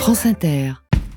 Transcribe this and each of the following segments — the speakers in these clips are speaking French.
France Inter.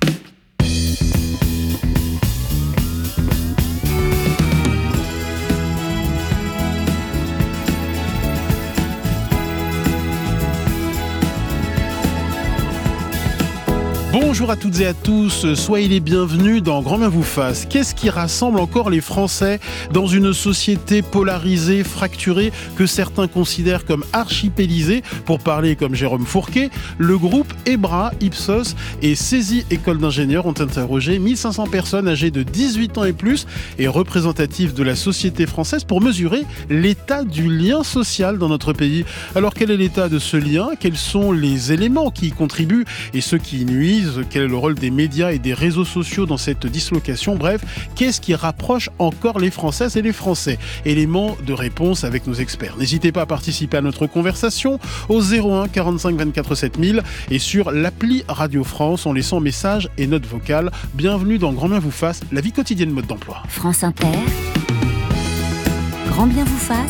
Bonjour à toutes et à tous, soyez les bienvenus dans Grand Bien vous fasse. Qu'est-ce qui rassemble encore les Français dans une société polarisée, fracturée, que certains considèrent comme archipélisée? Pour parler comme Jérôme Fourquet, le groupe EBRA, Ipsos et CESI École d'ingénieurs ont interrogé 1500 personnes âgées de 18 ans et plus et représentatives de la société française pour mesurer l'état du lien social dans notre pays. Alors quel est l'état de ce lien? Quels sont les éléments qui y contribuent et ceux qui y nuisent? Quel est le rôle des médias et des réseaux sociaux dans cette dislocation? Bref, qu'est-ce qui rapproche encore les Françaises et les Français? Éléments de réponse avec nos experts. N'hésitez pas à participer à notre conversation au 01 45 24 7000 et sur l'appli Radio France en laissant message et notes vocales. Bienvenue dans Grand Bien vous fasse, la vie quotidienne mode d'emploi. France Inter, Grand Bien vous fasse,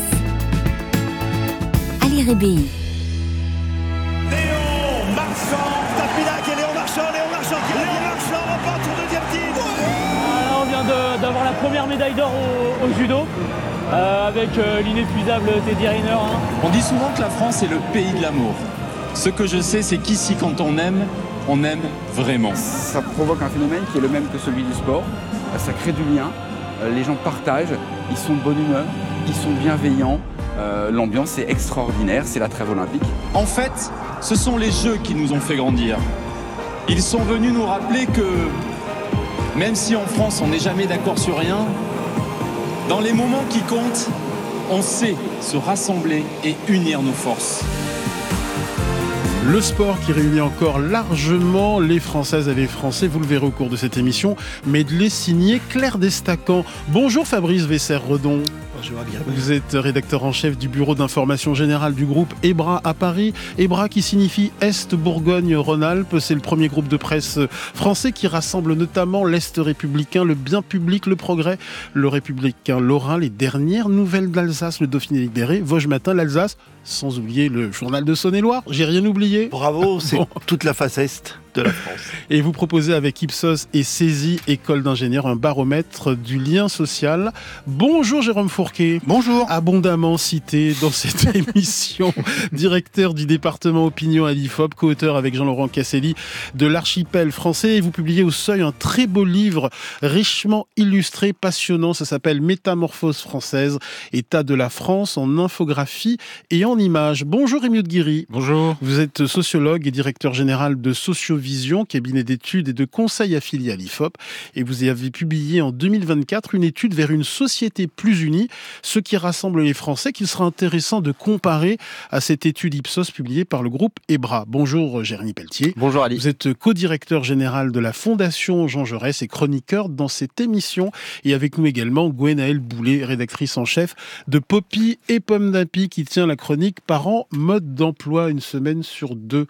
Ali Rébéi. D'avoir la première médaille d'or au judo avec l'inépuisable Teddy Riner. On dit souvent que la France est le pays de l'amour. Ce que je sais, c'est qu'ici, quand on aime vraiment. Ça provoque un phénomène qui est le même que celui du sport. Ça crée du lien, les gens partagent, ils sont de bonne humeur, ils sont bienveillants. L'ambiance est extraordinaire, c'est la trêve olympique. En fait, ce sont les Jeux qui nous ont fait grandir. Ils sont venus nous rappeler que même si en France on n'est jamais d'accord sur rien, dans les moments qui comptent, on sait se rassembler et unir nos forces. Le sport qui réunit encore largement les Françaises et les Français, vous le verrez au cours de cette émission, mais de les signer Claire Destacan. Bonjour Fabrice Vesser-Redon. Vous êtes rédacteur en chef du bureau d'information générale du groupe EBRA à Paris. EBRA qui signifie Est Bourgogne-Rhône-Alpes. C'est le premier groupe de presse français qui rassemble notamment l'Est républicain, le bien public, le progrès, le républicain lorrain, les dernières nouvelles d'Alsace, le Dauphiné libéré, Vosges Matin, l'Alsace, sans oublier le journal de Saône-et-Loire. J'ai rien oublié. Bravo, c'est toute la face Est de la France. Et vous proposez avec Ipsos et CESI École d'ingénieurs un baromètre du lien social. Bonjour Jérôme Fourquet. Bonjour. Abondamment cité dans cette émission, directeur du département opinion à l'IFOP, co-auteur avec Jean-Laurent Casselli de l'archipel français. Et vous publiez au Seuil un très beau livre richement illustré, passionnant. Ça s'appelle Métamorphose française, état de la France en infographie et en images. Bonjour Rémi Guiry. Bonjour. Vous êtes sociologue et directeur général de Sociovision, cabinet d'études et de conseil affilié à l'IFOP. Et vous avez publié en 2024 une étude vers une société plus unie, ce qui rassemble les Français, qu'il sera intéressant de comparer à cette étude Ipsos publiée par le groupe EBRA. Bonjour Jérémy Pelletier. Bonjour Ali. Vous êtes co-directeur général de la Fondation Jean Jaurès et chroniqueur dans cette émission. Et avec nous également Gwenaëlle Boulet, rédactrice en chef de Poppy et Pomme d'Api, qui tient la chronique Parents, mode d'emploi, une semaine sur deux.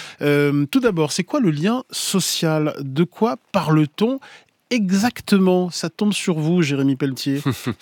Tout d'abord, c'est quoi le lien social? De quoi parle-t-on exactement? Ça tombe sur vous, Jérémy Pelletier.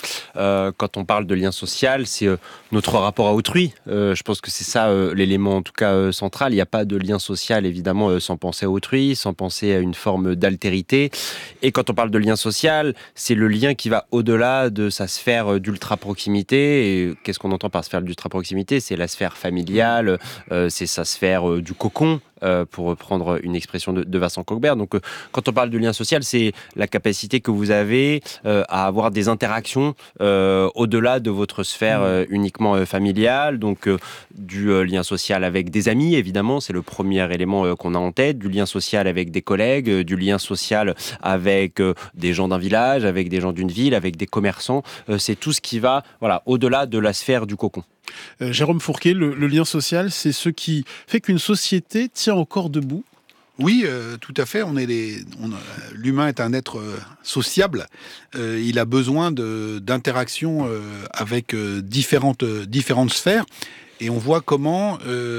Quand on parle de lien social, c'est notre rapport à autrui. Je pense que c'est ça l'élément en tout cas central. Il n'y a pas de lien social évidemment sans penser à autrui, sans penser à une forme d'altérité. Et quand on parle de lien social, c'est le lien qui va au-delà de sa sphère d'ultra-proximité. Et qu'est-ce qu'on entend par sphère d'ultra-proximité? C'est la sphère familiale, c'est sa sphère du cocon. Pour reprendre une expression de Vincent Kochberg. Donc, quand on parle de lien social, c'est la capacité que vous avez à avoir des interactions au-delà de votre sphère uniquement familiale. Donc, du lien social avec des amis, évidemment, c'est le premier élément qu'on a en tête. Du lien social avec des collègues, du lien social avec des gens d'un village, avec des gens d'une ville, avec des commerçants. C'est tout ce qui va au-delà de la sphère du cocon. Jérôme Fourquet, le lien social, c'est ce qui fait qu'une société tient encore debout. Oui, tout à fait. L'humain est un être sociable. Il a besoin d'interactions avec différentes sphères. Et on voit comment,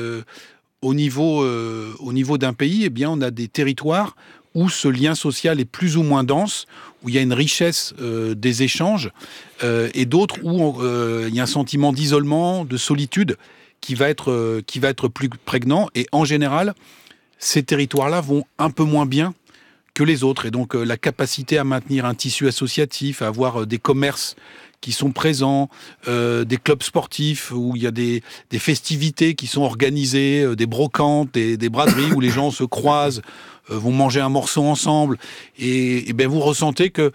au niveau d'un pays, on a des territoires où ce lien social est plus ou moins dense, où il y a une richesse des échanges, et d'autres où il y a un sentiment d'isolement, de solitude, qui va être plus prégnant. Et en général, ces territoires-là vont un peu moins bien que les autres. Et donc la capacité à maintenir un tissu associatif, à avoir des commerces qui sont présents, des clubs sportifs où il y a des festivités qui sont organisées, des brocantes, des braderies où les gens se croisent, vont manger un morceau ensemble. Et ben vous ressentez que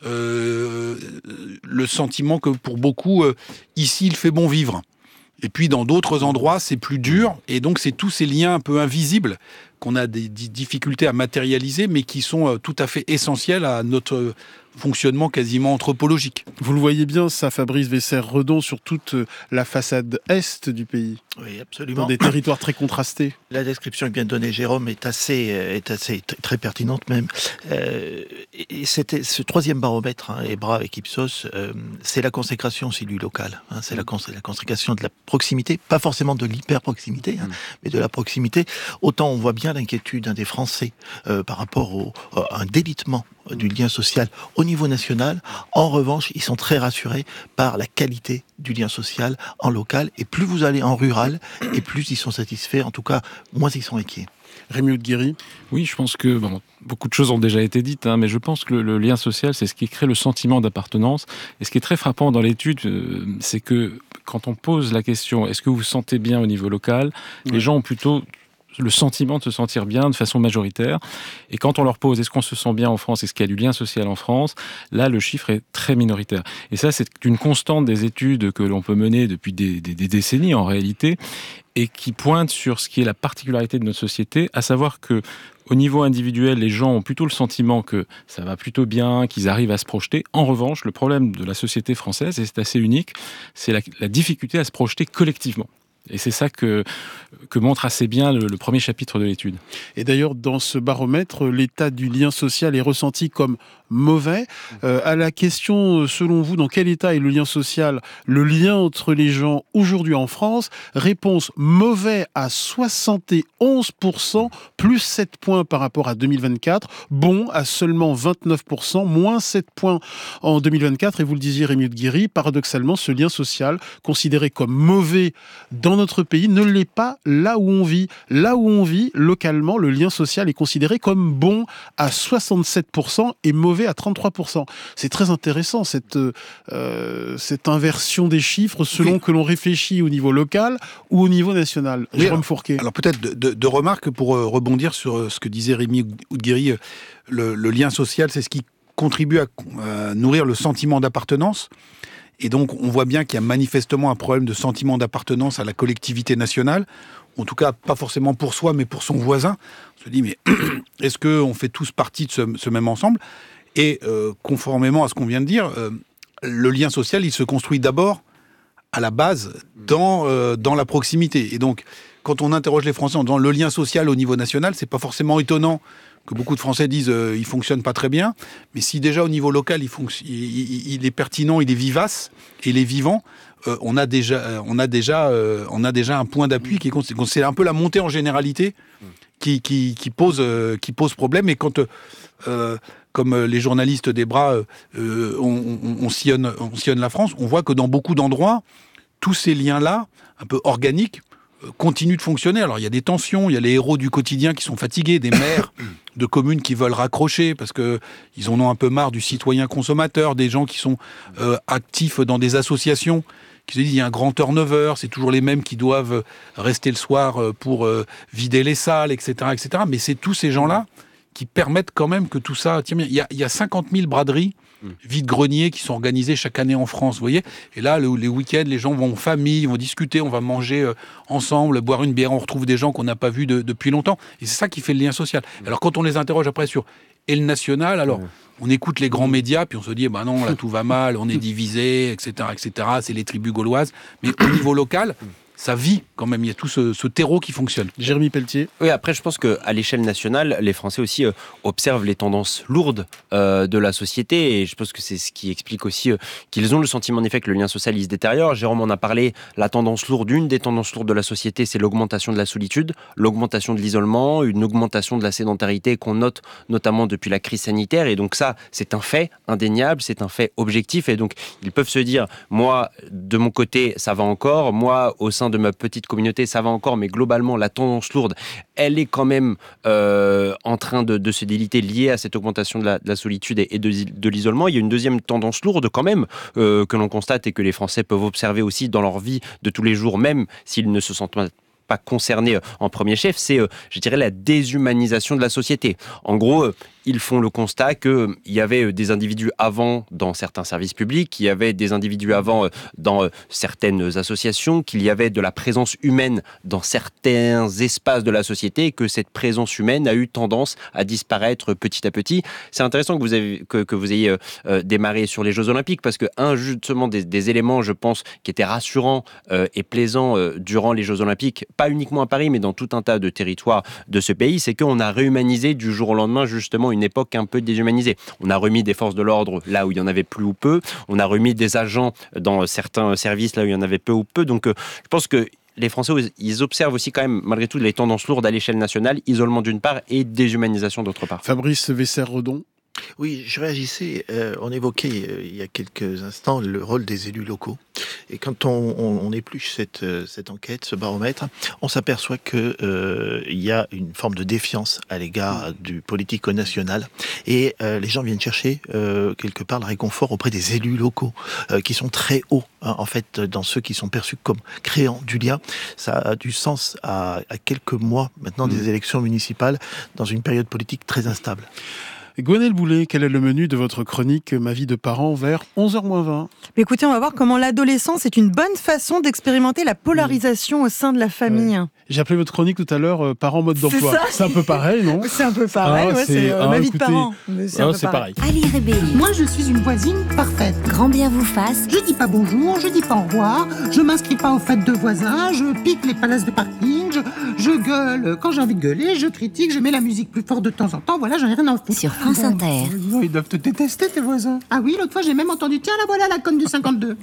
le sentiment que pour beaucoup, ici, il fait bon vivre. Et puis dans d'autres endroits, c'est plus dur. Et donc c'est tous ces liens un peu invisibles qu'on a des difficultés à matérialiser, mais qui sont tout à fait essentiels à notre fonctionnement quasiment anthropologique. Vous le voyez bien, ça, Fabrice Vaisser-Redon, sur toute la façade est du pays. Oui, absolument. Dans des territoires très contrastés. La description que vient de donner Jérôme est assez très pertinente même. Et c'était ce troisième baromètre, EBRA avec Ipsos, c'est la consécration aussi du local. C'est la consécration de la proximité, pas forcément de l'hyper-proximité, mais de la proximité. Autant on voit bien l'inquiétude des Français par rapport à un délitement du lien social au niveau national. En revanche, ils sont très rassurés par la qualité du lien social en local. Et plus vous allez en rural, et plus ils sont satisfaits. En tout cas, moins ils sont inquiets. Rémi Aude-Guéry. Oui, je pense que beaucoup de choses ont déjà été dites, mais je pense que le lien social, c'est ce qui crée le sentiment d'appartenance. Et ce qui est très frappant dans l'étude, c'est que quand on pose la question « est-ce que vous vous sentez bien au niveau local ?», les gens ont plutôt le sentiment de se sentir bien de façon majoritaire. Et quand on leur pose « est-ce qu'on se sent bien en France ? Est-ce qu'il y a du lien social en France ?», là, le chiffre est très minoritaire. Et ça, c'est une constante des études que l'on peut mener depuis des décennies, en réalité, et qui pointe sur ce qui est la particularité de notre société, à savoir que au niveau individuel, les gens ont plutôt le sentiment que ça va plutôt bien, qu'ils arrivent à se projeter. En revanche, le problème de la société française, et c'est assez unique, c'est la difficulté à se projeter collectivement. Et c'est ça que montre assez bien le premier chapitre de l'étude. Et d'ailleurs, dans ce baromètre, l'état du lien social est ressenti comme mauvais. À la question, selon vous, dans quel état est le lien social, le lien entre les gens aujourd'hui en France, réponse mauvais à 71%, plus 7 points par rapport à 2024, bon à seulement 29%, moins 7 points en 2024. Et vous le disiez, Rémi Aude-Guéry, paradoxalement, ce lien social, considéré comme mauvais dans notre pays, ne l'est pas là où on vit. Là où on vit, localement, le lien social est considéré comme bon à 67% et mauvais à 33%. C'est très intéressant, cette inversion des chiffres selon que l'on réfléchit au niveau local ou au niveau national. Jérôme Fourquet. Alors peut-être deux remarques pour rebondir sur ce que disait Rémi Aude-Guéry. Le lien social, c'est ce qui contribue à nourrir le sentiment d'appartenance. Et donc, on voit bien qu'il y a manifestement un problème de sentiment d'appartenance à la collectivité nationale. En tout cas, pas forcément pour soi, mais pour son voisin. On se dit, mais est-ce qu'on fait tous partie de ce même ensemble ? Et conformément à ce qu'on vient de dire, le lien social, il se construit d'abord, à la base, dans la proximité. Et donc, quand on interroge les Français en disant le lien social au niveau national, c'est pas forcément étonnant que beaucoup de Français disent il fonctionne pas très bien, mais si déjà au niveau local il est pertinent, il est vivace et il est vivant, on a déjà un point d'appui qui est c'est un peu la montée en généralité qui pose problème. Et quand comme les journalistes d'EBRA on sillonne la France, on voit que dans beaucoup d'endroits tous ces liens-là un peu organiques continue de fonctionner. Alors il y a des tensions, il y a les héros du quotidien qui sont fatigués, des maires de communes qui veulent raccrocher parce que ils en ont un peu marre du citoyen consommateur, des gens qui sont actifs dans des associations qui se disent il y a un grand turnover, c'est toujours les mêmes qui doivent rester le soir pour vider les salles, etc., etc. Mais c'est tous ces gens-là qui permettent quand même que tout ça tient bien. Il y a 50 000 braderies vide-greniers qui sont organisés chaque année en France, vous voyez. Et là, les week-ends, les gens vont en famille, ils vont discuter, on va manger ensemble, boire une bière, on retrouve des gens qu'on n'a pas vus depuis longtemps. Et c'est ça qui fait le lien social. Alors quand on les interroge après sur et le national, alors on écoute les grands médias, puis on se dit, bah non, là tout va mal, on est divisé, etc., etc. C'est les tribus gauloises. Mais au niveau local, ça vit quand même, il y a tout ce terreau qui fonctionne. Jérémy Pelletier. Oui, après je pense qu'à l'échelle nationale, les Français aussi observent les tendances lourdes de la société, et je pense que c'est ce qui explique aussi qu'ils ont le sentiment en effet que le lien social il se détériore. Jérôme en a parlé, la tendance lourde, une des tendances lourdes de la société, c'est l'augmentation de la solitude, l'augmentation de l'isolement, une augmentation de la sédentarité qu'on note notamment depuis la crise sanitaire, et donc ça c'est un fait indéniable, c'est un fait objectif, et donc ils peuvent se dire, moi de mon côté ça va encore, moi au sein sein de ma petite communauté, ça va encore, mais globalement, la tendance lourde, elle est quand même en train de se déliter, liée à cette augmentation de la solitude et de l'isolement. Il y a une deuxième tendance lourde quand même que l'on constate et que les Français peuvent observer aussi dans leur vie de tous les jours, même s'ils ne se sentent pas concernés en premier chef, c'est, je dirais, la déshumanisation de la société. En gros, ils font le constat qu'il y avait des individus avant dans certains services publics, qu'il y avait des individus avant dans certaines associations, qu'il y avait de la présence humaine dans certains espaces de la société et que cette présence humaine a eu tendance à disparaître petit à petit. C'est intéressant que vous ayez démarré sur les Jeux Olympiques parce que, justement, des éléments, je pense, qui étaient rassurants et plaisants durant les Jeux Olympiques, pas uniquement à Paris, mais dans tout un tas de territoires de ce pays, c'est qu'on a réhumanisé du jour au lendemain, justement, une époque un peu déshumanisée. On a remis des forces de l'ordre là où il y en avait plus ou peu. On a remis des agents dans certains services là où il y en avait peu ou peu. Donc, je pense que les Français, ils observent aussi quand même, malgré tout, les tendances lourdes à l'échelle nationale, isolement d'une part et déshumanisation d'autre part. Fabrice Vesser-Redon. Oui, je réagissais, on évoquait il y a quelques instants le rôle des élus locaux. Et quand on épluche cette enquête, ce baromètre, on s'aperçoit qu'il y a une forme de défiance à l'égard du politique national. Et les gens viennent chercher quelque part le réconfort auprès des élus locaux, qui sont très hauts, en fait, dans ceux qui sont perçus comme créant du lien. Ça a du sens à quelques mois maintenant des élections municipales, dans une période politique très instable. Gwenaëlle Boulet, quel est le menu de votre chronique Ma vie de parent vers 11h-20 ? Écoutez, on va voir comment l'adolescence est une bonne façon d'expérimenter la polarisation au sein de la famille. Ouais. J'ai appelé votre chronique tout à l'heure Parents mode d'emploi. C'est un peu pareil, non ? C'est un peu pareil, c'est ma vie de parent. C'est pareil. Ali Rebelli. Moi, je suis une voisine parfaite. Grand bien vous fasse. Je dis pas bonjour, je dis pas au revoir, je m'inscris pas aux fêtes de voisins, je pique les places de parking, je gueule quand j'ai envie de gueuler, je critique, je mets la musique plus fort de temps en temps, voilà, j'en ai rien à foutre. Sur France Inter. Non, ils doivent te détester, tes voisins. Ah oui, l'autre fois, j'ai même entendu, tiens, là voilà la conne du 52.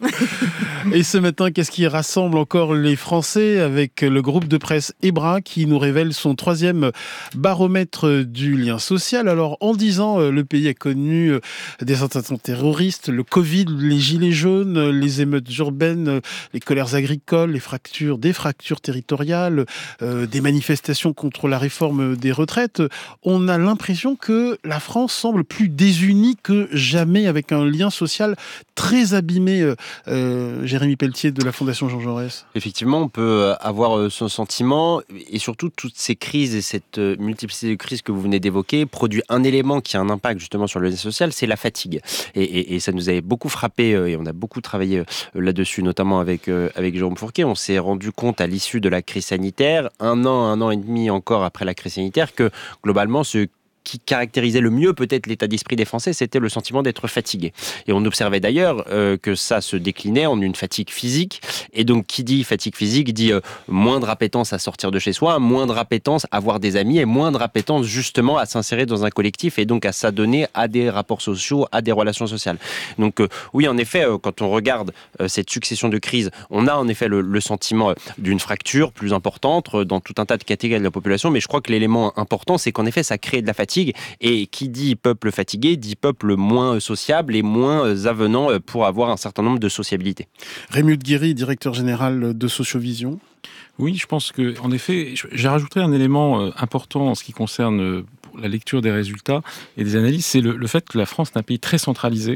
Et ce matin, qu'est-ce qui rassemble encore les Français avec le groupe de presse EBRA qui nous révèle son 3e baromètre du lien social. Alors, en 10 ans, le pays a connu des attentations terroristes, le Covid, les gilets jaunes, les émeutes urbaines, les colères agricoles, des fractures territoriales, des manifestations contre la réforme des retraites. On a l'impression que la France semble plus désunie que jamais, avec un lien social très abîmé. Jérémy Pelletier de la Fondation Jean Jaurès. Effectivement, on peut avoir ce sentiment, et surtout toutes ces crises et cette multiplicité de crises que vous venez d'évoquer produit un élément qui a un impact justement sur le lien social, c'est la fatigue. Et ça nous avait beaucoup frappé, et on a beaucoup travaillé là-dessus, notamment avec Jérôme Fourquet. On s'est rendu compte à l'issue de la crise sanitaire, un an et demi encore après la crise sanitaire, que globalement, ce qui caractérisait le mieux peut-être l'état d'esprit des Français, c'était le sentiment d'être fatigué. Et on observait d'ailleurs que ça se déclinait en une fatigue physique. Et donc, qui dit fatigue physique dit moindre appétence à sortir de chez soi, moindre appétence à voir des amis et moindre appétence justement à s'insérer dans un collectif et donc à s'adonner à des rapports sociaux, à des relations sociales. Donc oui, en effet, quand on regarde cette succession de crises, on a en effet le sentiment d'une fracture plus importante dans tout un tas de catégories de la population. Mais je crois que l'élément important, c'est qu'en effet, ça crée de la fatigue. Et qui dit peuple fatigué, dit peuple moins sociable et moins avenant pour avoir un certain nombre de sociabilités. Rémi Guéry, directeur général de Sociovision. Oui, je pense que, en effet, j'ai rajouté un élément important en ce qui concerne la lecture des résultats et des analyses, c'est le fait que la France est un pays très centralisé.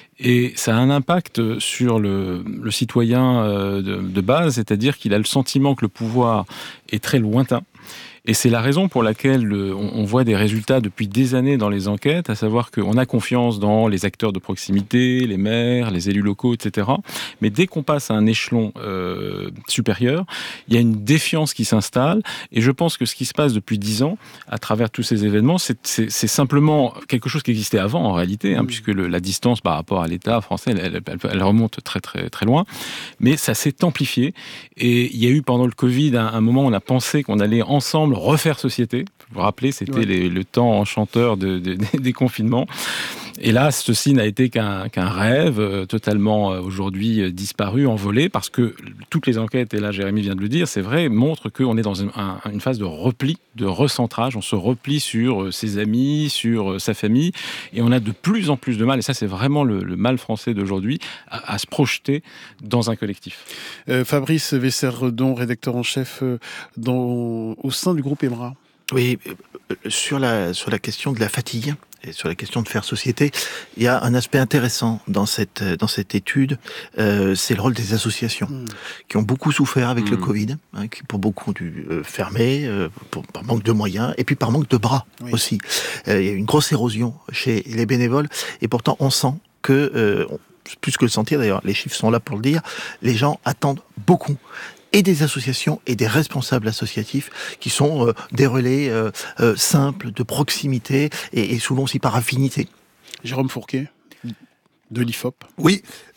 Et ça a un impact sur le citoyen de base, c'est-à-dire qu'il a le sentiment que le pouvoir est très lointain. Et c'est la raison pour laquelle on voit des résultats depuis des années dans les enquêtes, à savoir qu'on a confiance dans les acteurs de proximité, les maires, les élus locaux, etc. Mais dès qu'on passe à un échelon supérieur, il y a une défiance qui s'installe. Et je pense que ce qui se passe depuis 10 ans, à travers tous ces événements, c'est simplement quelque chose qui existait avant, en réalité, puisque la distance par rapport à l'État français, elle remonte très, très, très loin. Mais ça s'est amplifié. Et il y a eu pendant le Covid un moment où on a pensé qu'on allait ensemble refaire société. Vous vous rappelez, c'était le temps enchanteur des confinements. Et là, ceci n'a été qu'un rêve totalement aujourd'hui disparu, envolé, parce que toutes les enquêtes, et là Jérémy vient de le dire, c'est vrai, montrent qu'on est dans une phase de repli, de recentrage. On se replie sur ses amis, sur sa famille, et on a de plus en plus de mal, et ça c'est vraiment le mal français d'aujourd'hui, à se projeter dans un collectif. Fabrice Vesser-Redon, rédacteur en chef au sein du groupe EMRA. Oui, sur la question de la fatigue et sur la question de faire société, il y a un aspect intéressant dans cette étude, c'est le rôle des associations qui ont beaucoup souffert avec le Covid, qui pour beaucoup ont dû fermer par manque de moyens et puis par manque de bras aussi. Il y a une grosse érosion chez les bénévoles et pourtant on sent que, plus que le sentir d'ailleurs, les chiffres sont là pour le dire, les gens attendent beaucoup. Et des associations et des responsables associatifs qui sont des relais simples, de proximité et souvent aussi par affinité. Jérôme Fourquet, de l'IFOP. Oui,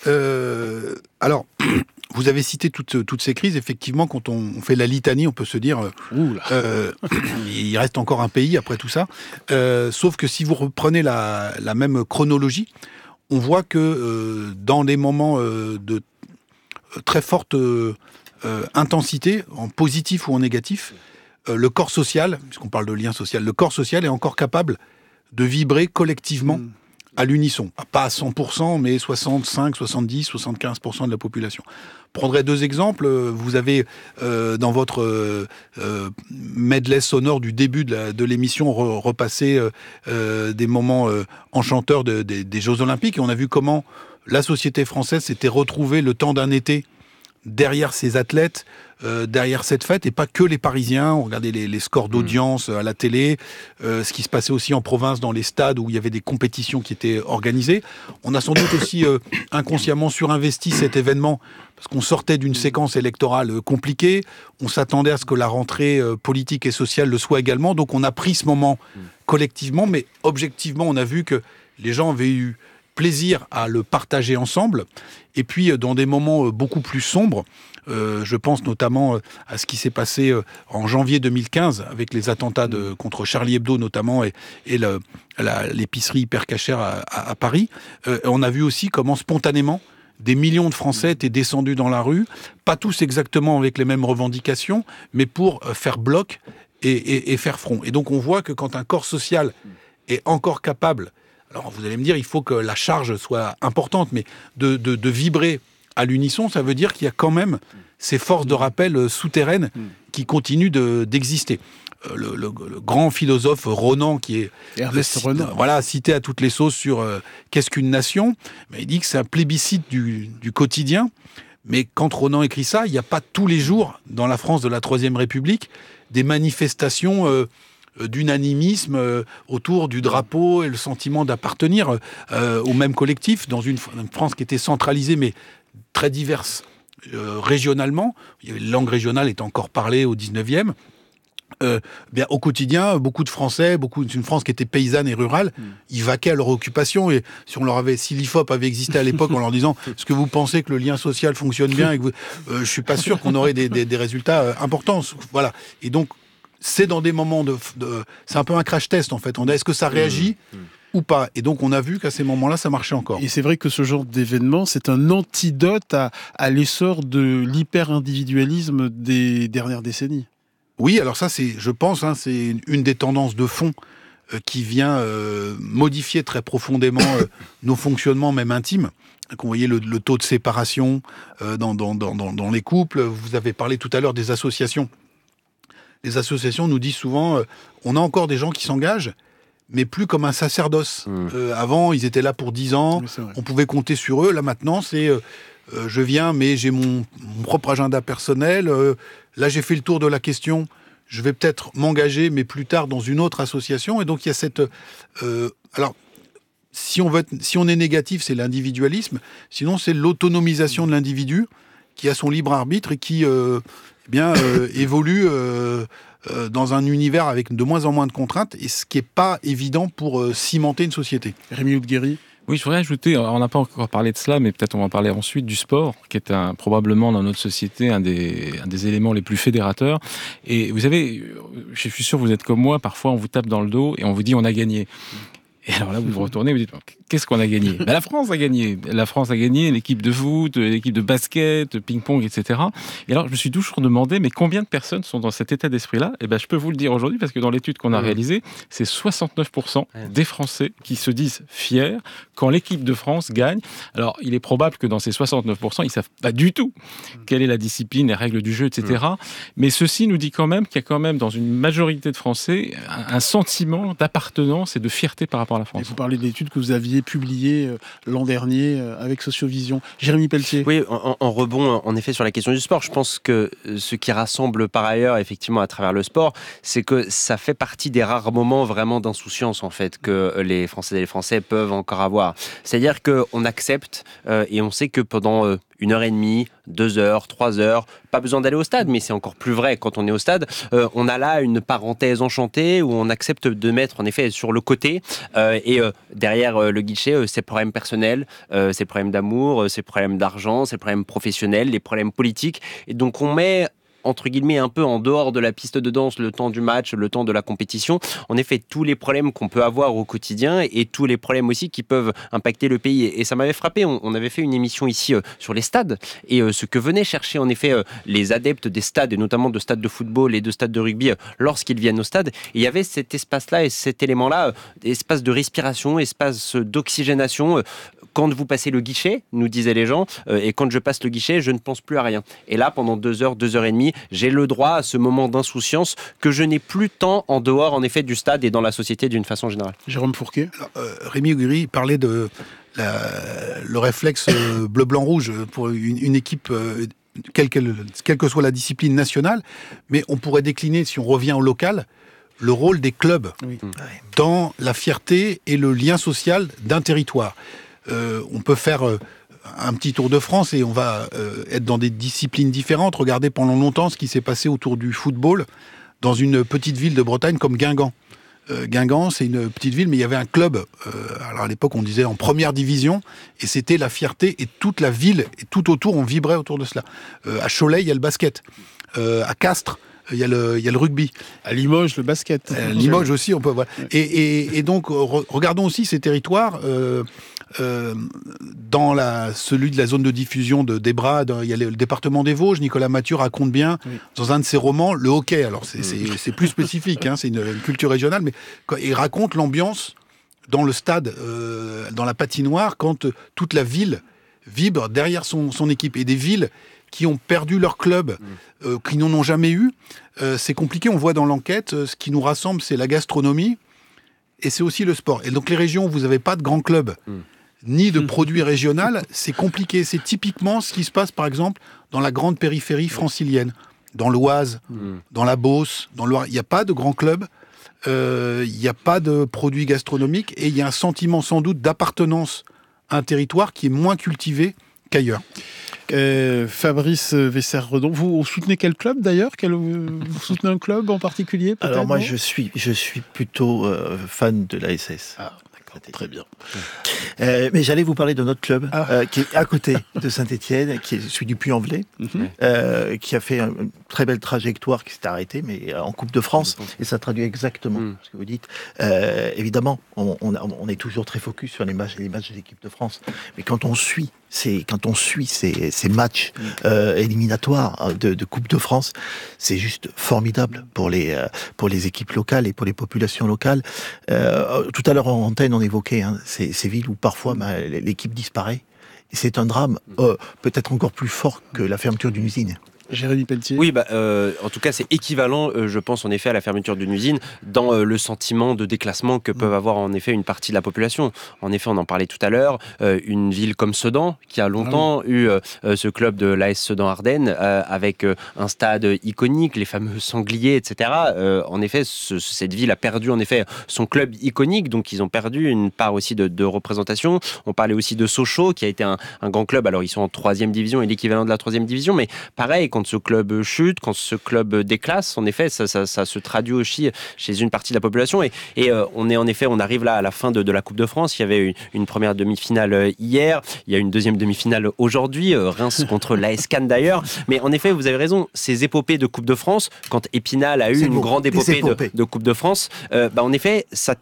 alors, vous avez cité toutes ces crises. Effectivement, quand on fait la litanie, on peut se dire il reste encore un pays après tout ça. Sauf que si vous reprenez la même chronologie, on voit que dans des moments de très forte intensité, en positif ou en négatif, le corps social, puisqu'on parle de lien social, le corps social est encore capable de vibrer collectivement à l'unisson. Pas à 100%, mais 65, 70, 75% de la population. Je prendrai 2 exemples. Vous avez dans votre medley sonore du début de l'émission repassé des moments enchanteurs des Jeux Olympiques, et on a vu comment la société française s'était retrouvée le temps d'un été derrière ces athlètes, derrière cette fête, et pas que les Parisiens. On regardait les scores d'audience à la télé, ce qui se passait aussi en province, dans les stades où il y avait des compétitions qui étaient organisées. On a sans doute aussi inconsciemment surinvesti cet événement, parce qu'on sortait d'une séquence électorale compliquée, on s'attendait à ce que la rentrée politique et sociale le soit également, donc on a pris ce moment collectivement, mais objectivement, on a vu que les gens avaient eu plaisir à le partager ensemble. Et puis, dans des moments beaucoup plus sombres, je pense notamment à ce qui s'est passé en janvier 2015 avec les attentats contre Charlie Hebdo notamment et l'épicerie hyper cachère à Paris. On a vu aussi comment spontanément des millions de Français étaient descendus dans la rue, pas tous exactement avec les mêmes revendications, mais pour faire bloc et faire front. Et donc on voit que quand un corps social est encore capable, alors vous allez me dire, il faut que la charge soit importante, mais de vibrer à l'unisson, ça veut dire qu'il y a quand même ces forces de rappel souterraines qui continuent d'exister. Le grand philosophe Renan, qui est Ernest Renan, cité à toutes les sauces sur qu'est-ce qu'une nation, mais il dit que c'est un plébiscite du quotidien. Mais quand Renan écrit ça, il n'y a pas tous les jours, dans la France de la Troisième République, des manifestations d'unanimisme autour du drapeau et le sentiment d'appartenir au même collectif, dans une France qui était centralisée, mais très diverse régionalement. La langue régionale est encore parlée au 19e. Bien, au quotidien, beaucoup de Français, d'une France qui était paysanne et rurale, ils vaquaient à leur occupation. Et si l'IFOP avait existé à l'époque en leur disant « Est-ce que vous pensez que le lien social fonctionne bien ?» je suis pas sûr qu'on aurait des résultats importants. Voilà. Et donc, c'est dans des moments c'est un peu un crash test en fait. Est-ce que ça réagit ou pas? Et donc on a vu qu'à ces moments-là, ça marchait encore. Et c'est vrai que ce genre d'événement, c'est un antidote à l'essor de l'hyper-individualisme des dernières décennies. Oui, alors ça, je pense, c'est une des tendances de fond qui vient modifier très profondément nos fonctionnements, même intimes. Vous voyez le taux de séparation dans les couples. Vous avez parlé tout à l'heure des associations. Les associations nous disent souvent, on a encore des gens qui s'engagent, mais plus comme un sacerdoce. Avant, ils étaient là pour 10 ans, on pouvait compter sur eux. Là, maintenant, c'est je viens, mais j'ai mon propre agenda personnel. Là, j'ai fait le tour de la question. Je vais peut-être m'engager, mais plus tard dans une autre association. Et donc, il y a cette... alors, si on est négatif, c'est l'individualisme. Sinon, c'est l'autonomisation de l'individu qui a son libre arbitre et qui évolue dans un univers avec de moins en moins de contraintes, et ce qui n'est pas évident pour cimenter une société. Rémi Oudguéry. Oui, je voudrais ajouter, on n'a pas encore parlé de cela, mais peut-être on va en parler ensuite, du sport, qui est probablement dans notre société un des éléments les plus fédérateurs. Et vous savez, je suis sûr que vous êtes comme moi, parfois on vous tape dans le dos et on vous dit on a gagné. Et alors là, vous vous retournez, vous dites, qu'est-ce qu'on a gagné ? La France a gagné. La France a gagné, l'équipe de foot, l'équipe de basket, ping-pong, etc. Et alors, je me suis toujours demandé, mais combien de personnes sont dans cet état d'esprit-là ? Eh ben, je peux vous le dire aujourd'hui, parce que dans l'étude qu'on a réalisée, c'est 69% des Français qui se disent fiers quand l'équipe de France gagne. Alors, il est probable que dans ces 69%, ils ne savent pas du tout quelle est la discipline, les règles du jeu, etc. Mais ceci nous dit quand même qu'il y a quand même, dans une majorité de Français, un sentiment d'appartenance et de fierté par rapport à la France. Et vous parlez de l'étude que vous aviez publiée l'an dernier avec Sociovision. Jérémy Pelletier. Oui, en rebond, en effet, sur la question du sport, je pense que ce qui rassemble par ailleurs, effectivement, à travers le sport, c'est que ça fait partie des rares moments vraiment d'insouciance, en fait, que les Françaises et les Français peuvent encore avoir. C'est-à-dire qu'on accepte et on sait que pendant 1h30, 2h, 3h, pas besoin d'aller au stade, mais c'est encore plus vrai quand on est au stade. On a là une parenthèse enchantée où on accepte de mettre en effet sur le côté et derrière le guichet, ses problèmes personnels, ses problèmes d'amour, ses problèmes d'argent, ses problèmes professionnels, les problèmes politiques. Et donc on met entre guillemets un peu en dehors de la piste de danse le temps du match, le temps de la compétition. En effet, tous les problèmes qu'on peut avoir au quotidien et tous les problèmes aussi qui peuvent impacter le pays. Et ça m'avait frappé, on avait fait une émission ici sur les stades et ce que venaient chercher en effet les adeptes des stades et notamment de stades de football et de stades de rugby lorsqu'ils viennent au stade. Et il y avait cet espace-là et cet élément-là, espace de respiration, espace d'oxygénation. Quand vous passez le guichet, nous disaient les gens, et quand je passe le guichet, je ne pense plus à rien. Et là, pendant 2 heures, 2h30, j'ai le droit à ce moment d'insouciance que je n'ai plus tant en dehors, en effet, du stade et dans la société d'une façon générale. Jérôme Fourquet. Rémi Auguri parlait de le réflexe bleu-blanc-rouge pour une équipe, quelle que soit la discipline nationale, mais on pourrait décliner, si on revient au local, le rôle des clubs dans la fierté et le lien social d'un territoire. On peut faire un petit tour de France et on va être dans des disciplines différentes. Regardez pendant longtemps ce qui s'est passé autour du football dans une petite ville de Bretagne comme Guingamp. Guingamp, c'est une petite ville, mais il y avait un club. Alors à l'époque, on disait en première division, et c'était la fierté, et toute la ville, et tout autour, on vibrait autour de cela. À Cholet, il y a le basket. À Castres, il y a le rugby. À Limoges, le basket. À Limoges aussi, on peut. Voilà. Et donc, regardons aussi ces territoires. Dans celui de la zone de diffusion des Bras, il y a le département des Vosges. Nicolas Mathieu raconte bien dans un de ses romans le hockey. Alors c'est plus spécifique, hein, c'est une culture régionale, mais il raconte l'ambiance dans le stade, dans la patinoire, quand toute la ville vibre derrière son équipe. Et des villes qui ont perdu leur club, qui n'en ont jamais eu, c'est compliqué. On voit dans l'enquête, ce qui nous rassemble, c'est la gastronomie et c'est aussi le sport. Et donc les régions où vous n'avez pas de grands clubs, ni de produits régionaux, c'est compliqué. C'est typiquement ce qui se passe, par exemple, dans la grande périphérie francilienne, dans l'Oise, dans la Beauce, dans le Loiret. Il n'y a pas de grands clubs, il n'y a pas de produits gastronomiques, et il y a un sentiment sans doute d'appartenance à un territoire qui est moins cultivé qu'ailleurs. Fabrice Vesser-Redon, vous soutenez quel club d'ailleurs ? Vous soutenez un club en particulier peut-être ? Alors moi, je suis plutôt fan de l'ASS. Ah, d'accord, très bien. Mais j'allais vous parler de notre club qui est à côté de Saint-Étienne, qui est celui du Puy-en-Velay, qui a fait une très belle trajectoire, qui s'est arrêtée, mais en Coupe de France, et ça traduit exactement ce que vous dites. Évidemment, on est toujours très focus sur les matchs de l'équipe de France, mais quand on suit ces matchs éliminatoires de Coupe de France, c'est juste formidable pour les équipes locales et pour les populations locales. Tout à l'heure en antenne, on évoquait ces villes où parfois l'équipe disparaît. Et c'est un drame peut-être encore plus fort que la fermeture d'une usine. Jérémy Pelletier. Oui, en tout cas, c'est équivalent, je pense, en effet, à la fermeture d'une usine, dans le sentiment de déclassement que peuvent avoir, en effet, une partie de la population. En effet, on en parlait tout à l'heure, une ville comme Sedan, qui a longtemps eu ce club de l'AS Sedan-Ardennes, avec un stade iconique, les fameux sangliers, etc. En effet, cette ville a perdu, en effet, son club iconique, donc ils ont perdu une part aussi de représentation. On parlait aussi de Sochaux, qui a été un grand club. Alors, ils sont en 3e division et l'équivalent de la 3e division, mais pareil, quand ce club chute, quand ce club déclasse, en effet, ça se traduit aussi chez une partie de la population. Et on arrive là à la fin de la Coupe de France. Il y avait une première demi-finale hier, il y a une deuxième demi-finale aujourd'hui, Reims contre l'AS Cannes d'ailleurs. Mais en effet, vous avez raison, ces épopées de Coupe de France, quand Épinal a eu une grande épopée de Coupe de France, en effet, ça tire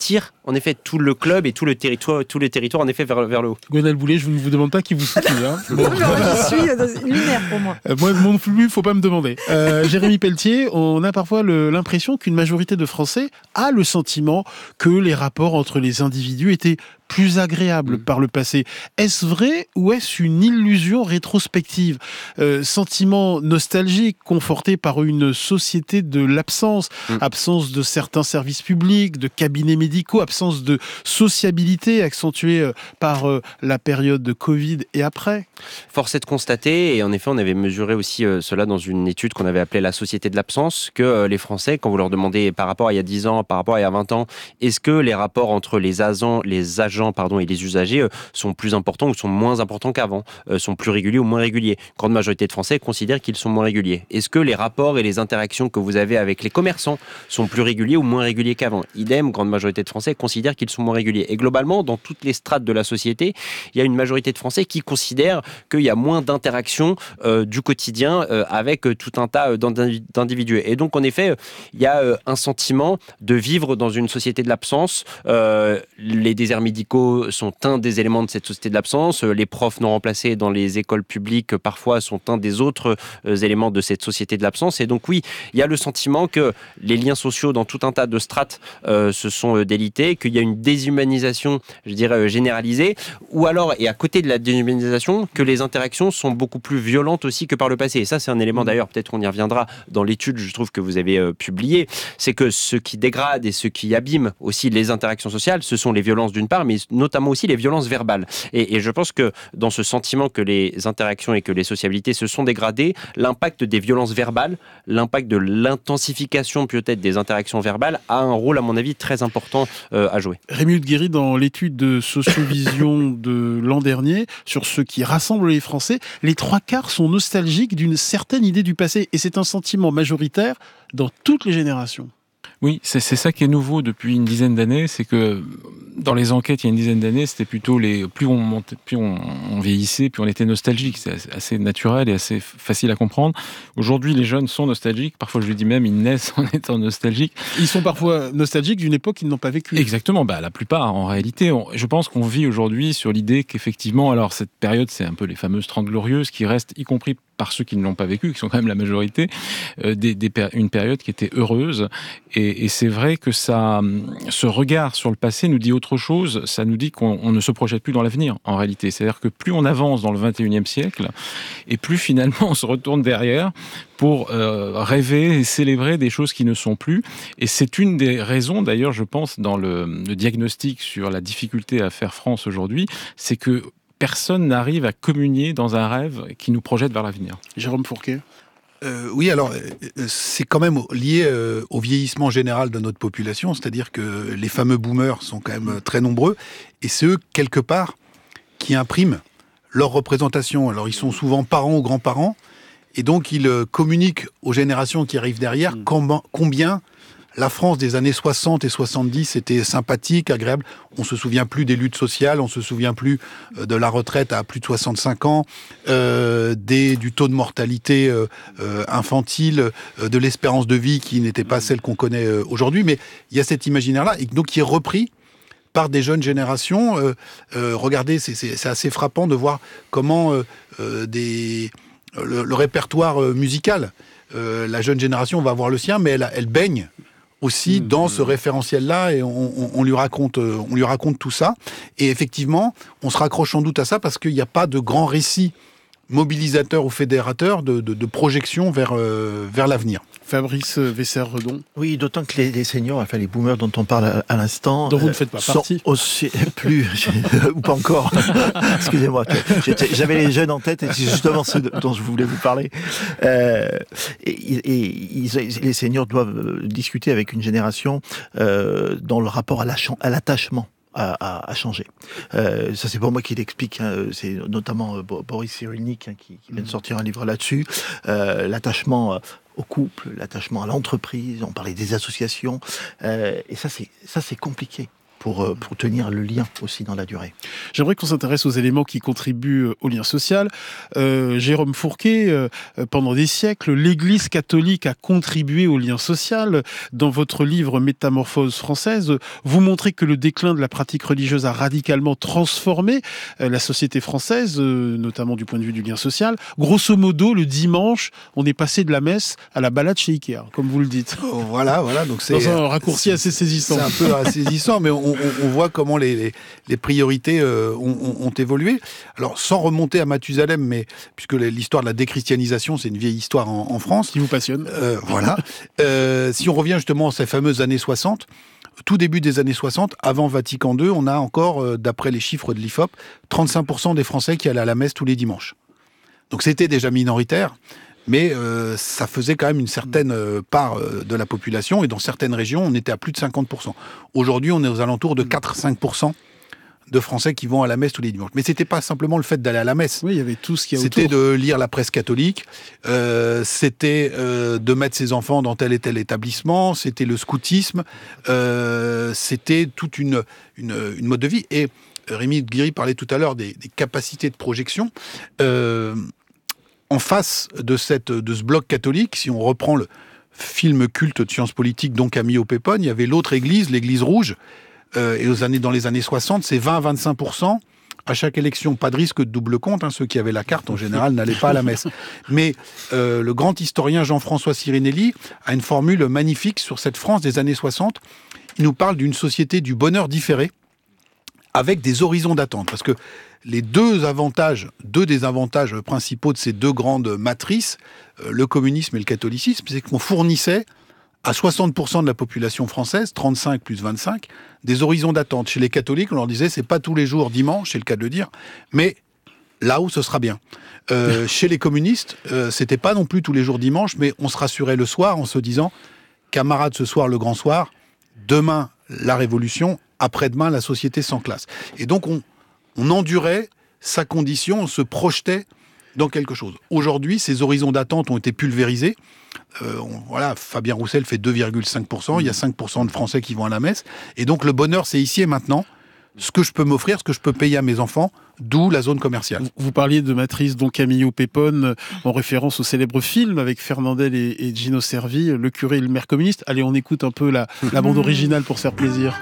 en effet tout le club et tout le territoire en effet vers le haut. Gwenaëlle Boulet, je ne vous demande pas qui vous soutient. Hein. Bon. Je suis lunaire pour moi. Moi non plus, il ne faut pas me demander. Jérémy Pelletier, on a parfois l'impression qu'une majorité de Français a le sentiment que les rapports entre les individus étaient plus agréable par le passé. Est-ce vrai ou est-ce une illusion rétrospective ? Sentiment nostalgique conforté par une société de l'absence, absence de certains services publics, de cabinets médicaux, absence de sociabilité accentuée par la période de Covid et après. Force est de constater, et en effet on avait mesuré aussi cela dans une étude qu'on avait appelée la société de l'absence, que les Français, quand vous leur demandez par rapport à il y a 10 ans, par rapport à il y a 20 ans, est-ce que les rapports entre les agents et les usagers sont plus importants ou sont moins importants qu'avant, sont plus réguliers ou moins réguliers. Une grande majorité de Français considèrent qu'ils sont moins réguliers. Est-ce que les rapports et les interactions que vous avez avec les commerçants sont plus réguliers ou moins réguliers qu'avant ? Idem, grande majorité de Français considèrent qu'ils sont moins réguliers. Et globalement, dans toutes les strates de la société, il y a une majorité de Français qui considèrent qu'il y a moins d'interactions du quotidien avec tout un tas d'individus. Et donc, en effet, il y a un sentiment de vivre dans une société de l'absence. Les déserts médicaux sont un des éléments de cette société de l'absence. Les profs non remplacés dans les écoles publiques, parfois, sont un des autres éléments de cette société de l'absence. Et donc, oui, il y a le sentiment que les liens sociaux dans tout un tas de strates se sont délités, qu'il y a une déshumanisation, je dirais, généralisée, ou alors, et à côté de la déshumanisation, que les interactions sont beaucoup plus violentes aussi que par le passé. Et ça, c'est un élément, d'ailleurs, peut-être qu'on y reviendra dans l'étude, je trouve, que vous avez publiée, c'est que ce qui dégrade et ce qui abîme aussi les interactions sociales, ce sont les violences d'une part, mais notamment aussi les violences verbales. Et je pense que dans ce sentiment que les interactions et que les sociabilités se sont dégradées, l'impact des violences verbales, l'impact de l'intensification peut-être des interactions verbales a un rôle, à mon avis, très important à jouer. Rémi Huguery, dans l'étude de Sociovision de l'an dernier, sur ce qui rassemble les Français, les 3/4 sont nostalgiques d'une certaine idée du passé. Et c'est un sentiment majoritaire dans toutes les générations. Oui, c'est ça qui est nouveau depuis une dizaine d'années, c'est que dans les enquêtes il y a une dizaine d'années, c'était plutôt plus on vieillissait, plus on était nostalgique. C'est assez naturel et assez facile à comprendre. Aujourd'hui, les jeunes sont nostalgiques. Parfois, je lui dis même, ils naissent en étant nostalgiques. Ils sont parfois nostalgiques d'une époque qu'ils n'ont pas vécue. Exactement. La plupart, en réalité, je pense qu'on vit aujourd'hui sur l'idée qu'effectivement, alors cette période, c'est un peu les fameuses 30 glorieuses qui restent, y compris par ceux qui ne l'ont pas vécu, qui sont quand même la majorité, une période qui était heureuse. Et c'est vrai que ce regard sur le passé nous dit autre chose. Ça nous dit qu'on ne se projette plus dans l'avenir, en réalité. C'est-à-dire que plus on avance dans le 21e siècle, et plus finalement on se retourne derrière pour rêver et célébrer des choses qui ne sont plus. Et c'est une des raisons, d'ailleurs, je pense, dans le diagnostic sur la difficulté à faire France aujourd'hui, c'est que personne n'arrive à communier dans un rêve qui nous projette vers l'avenir. Jérôme Fourquet. Oui, alors c'est quand même lié au vieillissement général de notre population, c'est-à-dire que les fameux boomers sont quand même très nombreux, et c'est eux, quelque part, qui impriment leur représentation. Alors ils sont souvent parents ou grands-parents, et donc ils communiquent aux générations qui arrivent derrière combien la France des années 60 et 70 était sympathique, agréable. On se souvient plus des luttes sociales, on se souvient plus de la retraite à plus de 65 ans, du taux de mortalité infantile, de l'espérance de vie qui n'était pas celle qu'on connaît aujourd'hui. Mais il y a cet imaginaire-là, et donc qui est repris par des jeunes générations. Regardez, c'est assez frappant de voir comment le répertoire musical, la jeune génération va avoir le sien, mais elle baigne aussi dans ce référentiel-là, et on lui raconte tout ça. Et effectivement, on se raccroche sans doute à ça parce qu'il n'y a pas de grand récit mobilisateur ou fédérateur de projection vers l'avenir. Fabrice Vesser-Redon. Oui, d'autant que les seniors, enfin les boomers dont on parle à l'instant, dont vous ne faites pas partie, aussi plus ou pas encore. Excusez-moi, j'avais les jeunes en tête et c'est justement ceux dont je voulais vous parler. Les seniors doivent discuter avec une génération dont le rapport à l'attachement à changer. Ça, c'est pas moi qui l'explique, hein. C'est notamment Boris Cyrulnik qui vient de sortir un livre là-dessus. L'attachement au couple, l'attachement à l'entreprise, on parlait des associations, et ça c'est compliqué. pour tenir le lien aussi dans la durée. J'aimerais qu'on s'intéresse aux éléments qui contribuent au lien social. Jérôme Fourquet, pendant des siècles, l'Église catholique a contribué au lien social. Dans votre livre Métamorphose française, vous montrez que le déclin de la pratique religieuse a radicalement transformé la société française, notamment du point de vue du lien social. Grosso modo, le dimanche, on est passé de la messe à la balade chez Ikea, comme vous le dites. Voilà, donc c'est dans un raccourci assez saisissant. C'est un peu saisissant, mais on voit comment les priorités ont évolué. Alors, sans remonter à Mathusalem, mais puisque l'histoire de la déchristianisation, c'est une vieille histoire en France. Qui vous passionne. Voilà. Si on revient justement à ces fameuses années 60, tout début des années 60, avant Vatican II, on a encore, d'après les chiffres de l'IFOP, 35% des Français qui allaient à la messe tous les dimanches. Donc c'était déjà minoritaire, mais ça faisait quand même une certaine part de la population, et dans certaines régions, on était à plus de 50%. Aujourd'hui, on est aux alentours de 4-5% de Français qui vont à la messe tous les dimanches. Mais c'était pas simplement le fait d'aller à la messe. Oui, il y avait tout ce qu'il y a autour. C'était de lire la presse catholique, c'était de mettre ses enfants dans tel et tel établissement, c'était le scoutisme, c'était toute une mode de vie. Et Rémi Guéry parlait tout à l'heure des capacités de projection. En face de ce bloc catholique, si on reprend le film culte de sciences politiques Don Camillo Pépone, il y avait l'autre église, l'église rouge, et dans les années 60, c'est 20 à 25%. À chaque élection, pas de risque de double compte. Ceux qui avaient la carte, en général, n'allaient pas à la messe. Mais le grand historien Jean-François Sirinelli a une formule magnifique sur cette France des années 60. Il nous parle d'une société du bonheur différé, avec des horizons d'attente. Parce que les deux des avantages principaux de ces deux grandes matrices, le communisme et le catholicisme, c'est qu'on fournissait à 60% de la population française, 35 plus 25, des horizons d'attente. Chez les catholiques, on leur disait, c'est pas tous les jours dimanche, c'est le cas de le dire, mais là où ce sera bien. Chez les communistes, c'était pas non plus tous les jours dimanche, mais on se rassurait le soir en se disant, camarades, ce soir, le grand soir, demain, la révolution, après-demain, la société sans classe. Et donc, on endurait sa condition, on se projetait dans quelque chose. Aujourd'hui, ces horizons d'attente ont été pulvérisés. Fabien Roussel fait 2,5%, il y a 5% de Français qui vont à la messe. Et donc, le bonheur, c'est ici et maintenant. Ce que je peux m'offrir, ce que je peux payer à mes enfants, d'où la zone commerciale. Vous parliez de matrice Don Camillo Pépone en référence au célèbre film avec Fernandel et Gino Cervi, Le curé et le maire communiste. Allez, on écoute un peu la bande originale pour se faire plaisir.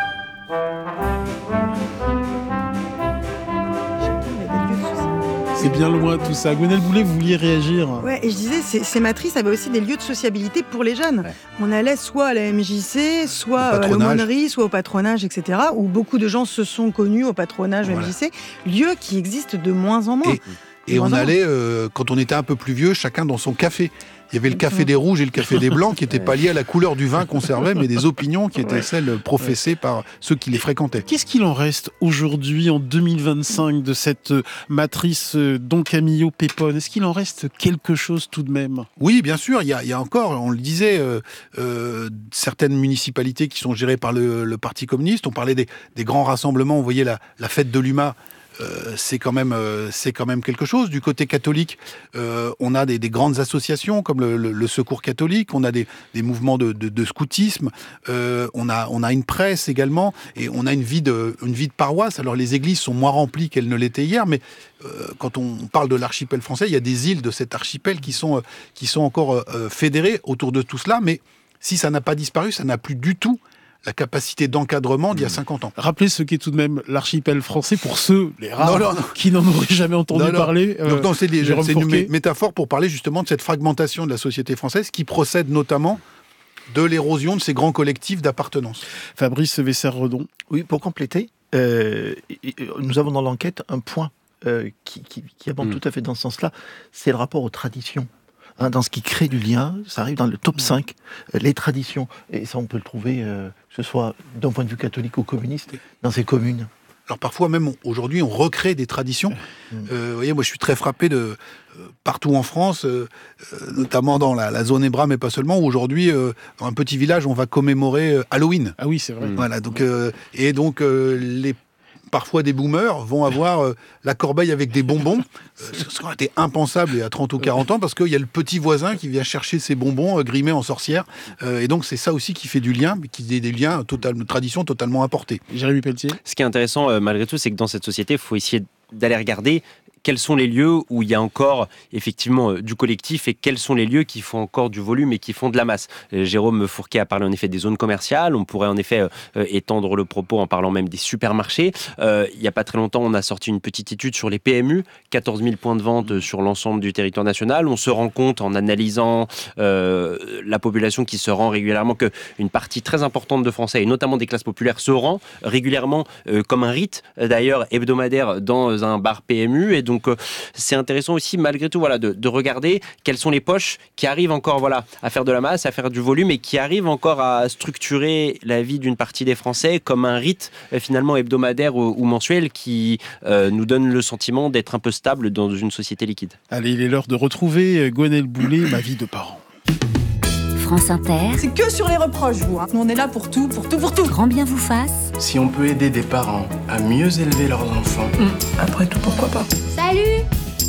C'est bien loin tout ça. Gwenaëlle Boulet, vous vouliez réagir? Ouais, et je disais, ces matrices avaient aussi des lieux de sociabilité pour les jeunes. Ouais. On allait soit à la MJC, soit à l'aumônerie, soit au patronage, etc., où beaucoup de gens se sont connus au patronage, au MJC, lieux qui existent de moins en moins. Et on allait, quand on était un peu plus vieux, chacun dans son café. Il y avait le café des rouges et le café des blancs qui n'étaient pas liés à la couleur du vin qu'on servait, mais des opinions qui étaient celles professées par ceux qui les fréquentaient. Qu'est-ce qu'il en reste aujourd'hui, en 2025, de cette matrice Don Camillo Pépone? Est-ce qu'il en reste quelque chose tout de même? Oui, bien sûr. Il y a encore, on le disait, certaines municipalités qui sont gérées par le Parti communiste. On parlait des grands rassemblements. On voyait la fête de l'UMA. C'est quand même quelque chose. Du côté catholique, on a des grandes associations comme le Secours catholique, on a des mouvements de scoutisme, on a une presse également, et on a une vie de paroisse. Alors les églises sont moins remplies qu'elles ne l'étaient hier, mais quand on parle de l'archipel français, il y a des îles de cet archipel qui sont encore fédérées autour de tout cela, mais si ça n'a pas disparu, ça n'a plus du tout la capacité d'encadrement d'il y a 50 ans. Rappelez ce qu'est tout de même l'archipel français pour ceux, les rares, qui n'en auraient jamais entendu parler. C'est une métaphore pour parler justement de cette fragmentation de la société française qui procède notamment de l'érosion de ces grands collectifs d'appartenance. Fabrice Vesser-Redon. Oui, pour compléter, nous avons dans l'enquête un point qui aborde tout à fait dans ce sens-là, c'est le rapport aux traditions. Dans ce qui crée du lien, ça arrive dans le top 5, les traditions. Et ça, on peut le trouver, que ce soit d'un point de vue catholique ou communiste, dans ces communes. Alors parfois même, aujourd'hui, on recrée des traditions. Vous voyez, moi je suis très frappé de partout en France, notamment dans la zone Hébra, mais pas seulement, où aujourd'hui, dans un petit village, on va commémorer Halloween. Ah oui, c'est vrai. Voilà, donc, les parfois des boomers, vont avoir la corbeille avec des bonbons, ce qui aurait été impensable il y a 30 ou 40 ans, parce qu'il y a le petit voisin qui vient chercher ses bonbons grimés en sorcière. Et donc, c'est ça aussi qui fait du lien, mais qui est des liens, de tradition totalement importés. Jérémy Pelletier. Ce qui est intéressant, malgré tout, c'est que dans cette société, il faut essayer d'aller regarder quels sont les lieux où il y a encore effectivement du collectif et quels sont les lieux qui font encore du volume et qui font de la masse. Jérôme Fourquet a parlé en effet des zones commerciales, on pourrait en effet étendre le propos en parlant même des supermarchés. Il n'y a pas très longtemps, on a sorti une petite étude sur les PMU, 14 000 points de vente sur l'ensemble du territoire national. On se rend compte en analysant la population qui se rend régulièrement qu'une partie très importante de Français et notamment des classes populaires se rend régulièrement comme un rite d'ailleurs hebdomadaire dans un bar PMU et donc c'est intéressant aussi malgré tout de regarder quelles sont les poches qui arrivent encore à faire de la masse, à faire du volume et qui arrivent encore à structurer la vie d'une partie des Français comme un rite finalement hebdomadaire ou mensuel qui nous donne le sentiment d'être un peu stable dans une société liquide. Allez, il est l'heure de retrouver Gwenaëlle Boulet, Ma vie de parent. France Inter. C'est que sur les reproches, vous. On est là pour tout. Grand bien vous fasse. Si on peut aider des parents à mieux élever leurs enfants, après tout, pourquoi pas. Salut!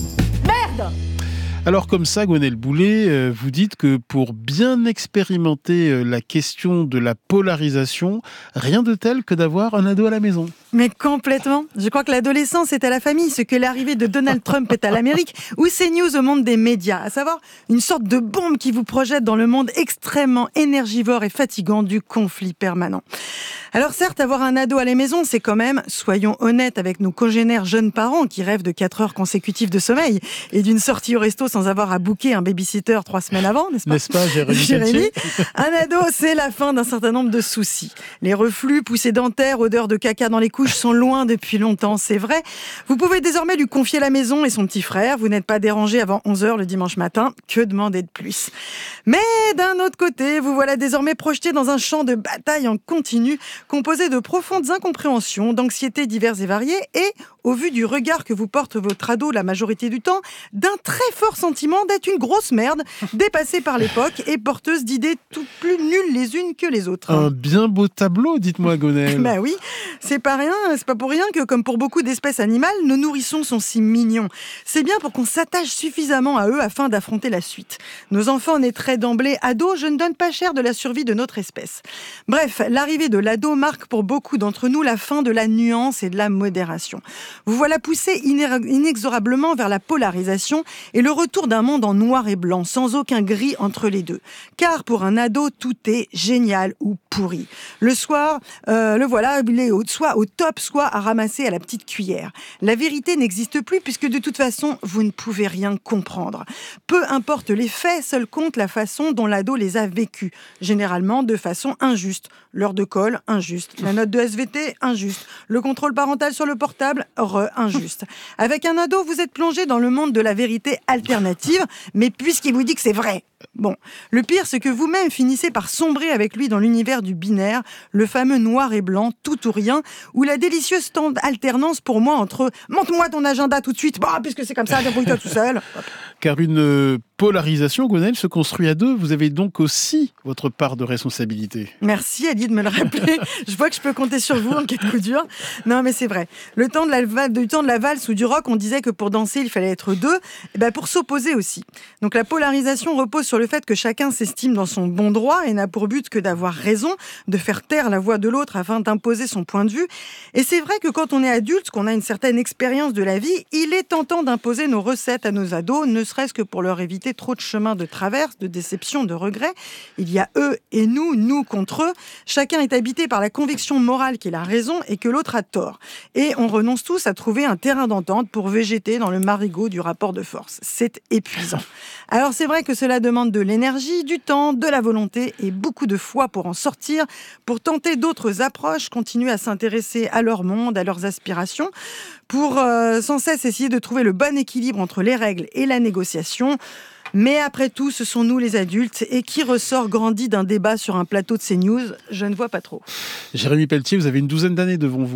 Merde! Alors comme ça, Gwenaëlle Boulet, vous dites que pour bien expérimenter la question de la polarisation, rien de tel que d'avoir un ado à la maison. Mais complètement. Je crois que l'adolescence est à la famille, ce que l'arrivée de Donald Trump est à l'Amérique, ou CNews au monde des médias, à savoir une sorte de bombe qui vous projette dans le monde extrêmement énergivore et fatigant du conflit permanent. Alors certes, avoir un ado à la maison, c'est quand même, soyons honnêtes avec nos congénères jeunes parents qui rêvent de 4 heures consécutives de sommeil et d'une sortie au resto sans avoir à booker un babysitter 3 semaines avant, n'est-ce pas ? N'est-ce pas, Jérémy ? Un ado, c'est la fin d'un certain nombre de soucis. Les reflux, poussées dentaires, odeur de caca dans les couches sont loin depuis longtemps, c'est vrai. Vous pouvez désormais lui confier la maison et son petit frère. Vous n'êtes pas dérangé avant 11h le dimanche matin. Que demander de plus ? Mais d'un autre côté, vous voilà désormais projeté dans un champ de bataille en continu, composé de profondes incompréhensions, d'anxiétés diverses et variées, et, au vu du regard que vous porte votre ado la majorité du temps, d'un très fort sentiment d'être une grosse merde, dépassée par l'époque et porteuse d'idées toutes plus nulles les unes que les autres. Un bien beau tableau, dites-moi, Gwenaëlle. Bah oui, c'est pas pour rien que, comme pour beaucoup d'espèces animales, nos nourrissons sont si mignons. C'est bien pour qu'on s'attache suffisamment à eux afin d'affronter la suite. Nos enfants naîtraient d'emblée ados, je ne donne pas cher de la survie de notre espèce. Bref, l'arrivée de l'ado marque pour beaucoup d'entre nous la fin de la nuance et de la modération. Vous voilà poussé inexorablement vers la polarisation et le retour d'un monde en noir et blanc, sans aucun gris entre les deux. Car pour un ado, tout est génial ou pourri. Le soir, le voilà, il est soit au top, soit à ramasser à la petite cuillère. La vérité n'existe plus puisque de toute façon, vous ne pouvez rien comprendre. Peu importe les faits, seul compte la façon dont l'ado les a vécus. Généralement de façon injuste. L'heure de colle, injuste. La note de SVT, injuste. Le contrôle parental sur le portable, injuste. Avec un ado, vous êtes plongé dans le monde de la vérité alternative, mais puisqu'il vous dit que c'est vrai. Bon, le pire, c'est que vous-même finissez par sombrer avec lui dans l'univers du binaire, le fameux noir et blanc, tout ou rien, ou la délicieuse alternance pour moi entre « montre-moi ton agenda tout de suite, puisque c'est comme ça, débrouille-toi tout seul ». Car une polarisation, Gwenaëlle, se construit à deux. Vous avez donc aussi votre part de responsabilité. Merci, Ali, de me le rappeler. Je vois que je peux compter sur vous en cas de coup dur. Non, mais c'est vrai. Du temps de la valse ou du rock, on disait que pour danser, il fallait être deux. Et ben pour s'opposer aussi. Donc la polarisation repose sur le fait que chacun s'estime dans son bon droit et n'a pour but que d'avoir raison, de faire taire la voix de l'autre afin d'imposer son point de vue. Et c'est vrai que quand on est adulte, qu'on a une certaine expérience de la vie, il est tentant d'imposer nos recettes à nos ados, ne serait-ce que pour leur éviter trop de chemins de traverse, de déception, de regrets. Il y a eux et nous contre eux. Chacun est habité par la conviction morale qu'il a raison et que l'autre a tort. Et on renonce tous à trouver un terrain d'entente pour végéter dans le marigot du rapport de force. C'est épuisant. Alors c'est vrai que cela demande de l'énergie, du temps, de la volonté et beaucoup de foi pour en sortir, pour tenter d'autres approches, continuer à s'intéresser à leur monde, à leurs aspirations, pour sans cesse essayer de trouver le bon équilibre entre les règles et la négociation. Mais après tout, ce sont nous les adultes, et qui ressort grandi d'un débat sur un plateau de CNews, je ne vois pas trop. Jérémy Pelletier, vous avez une douzaine d'années devant vous.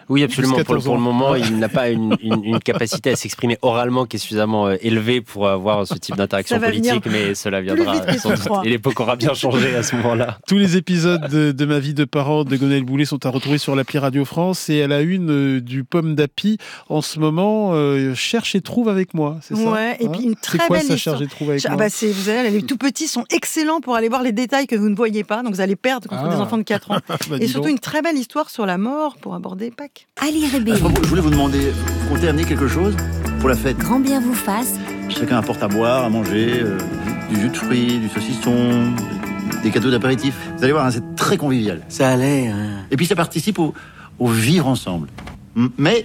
Oui, absolument. Pour le moment, il n'a pas une capacité à s'exprimer oralement qui est suffisamment élevée pour avoir ce type d'interaction politique, mais cela viendra sans doute. Et l'époque aura bien changé à ce moment-là. Tous les épisodes de Ma vie de parent de Gonel Boulet sont à retrouver sur l'appli Radio France et à la une du Pomme d'Api en ce moment. Cherche et trouve avec moi, c'est ça? Ouais, et puis une très belle histoire. C'est quoi ça, Cherche et trouve avec moi? Vous allez, les tout petits sont excellents pour aller voir les détails que vous ne voyez pas, donc vous allez perdre contre des enfants de 4 ans. Et surtout une très belle histoire sur la mort pour aborder Pâques. Ali Rébé. Je voulais vous demander, vous comptez amener quelque chose pour la fête? Grand bien vous fasse. Chacun apporte à boire, à manger, du jus de fruits, du saucisson, des cadeaux d'apéritif. Vous allez voir, hein, c'est très convivial. Ça allait, hein. Et puis ça participe au vivre ensemble. Mais